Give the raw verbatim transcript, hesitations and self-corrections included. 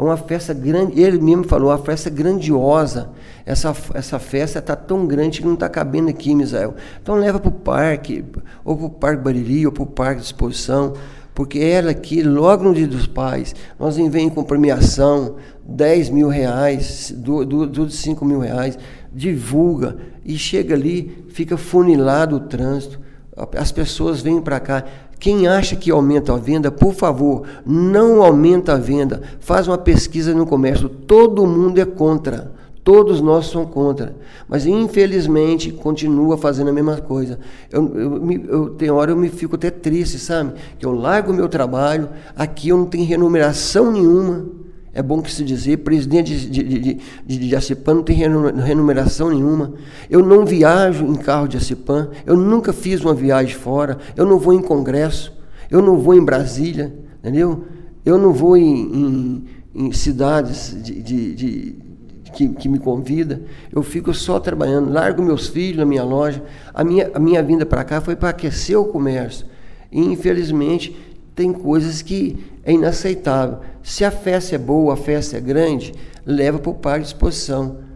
uma festa grande, ele mesmo falou, uma festa grandiosa. Essa, essa festa está tão grande que não está cabendo aqui, Misael. Então leva para o parque, ou para o Parque Bariri, ou para o Parque de Exposição, porque ela aqui, logo no Dia dos Pais, nós vem com premiação, dez mil reais, do, do, do cinco mil reais, divulga, e chega ali, fica funilado o trânsito, as pessoas vêm para cá. Quem acha que aumenta a venda, por favor, não aumenta a venda. Faz uma pesquisa no comércio. Todo mundo é contra. Todos nós somos contra. Mas, infelizmente, continua fazendo a mesma coisa. Eu, eu, eu, tem hora eu me fico até triste, sabe? Que eu largo o meu trabalho, aqui eu não tenho remuneração nenhuma. É bom que se dizer, presidente de, de, de, de, de Jacipan não tem remuneração nenhuma. Eu não viajo em carro de Jacipan, eu nunca fiz uma viagem fora, eu não vou em congresso, eu não vou em Brasília, entendeu? Eu não vou em, em, em cidades de, de, de, que, que me convidam, eu fico só trabalhando, largo meus filhos na minha loja. A minha, a minha vinda para cá foi para aquecer o comércio. E, infelizmente, tem coisas que é inaceitável. Se a festa é boa, a festa é grande, leva para o parque de exposição.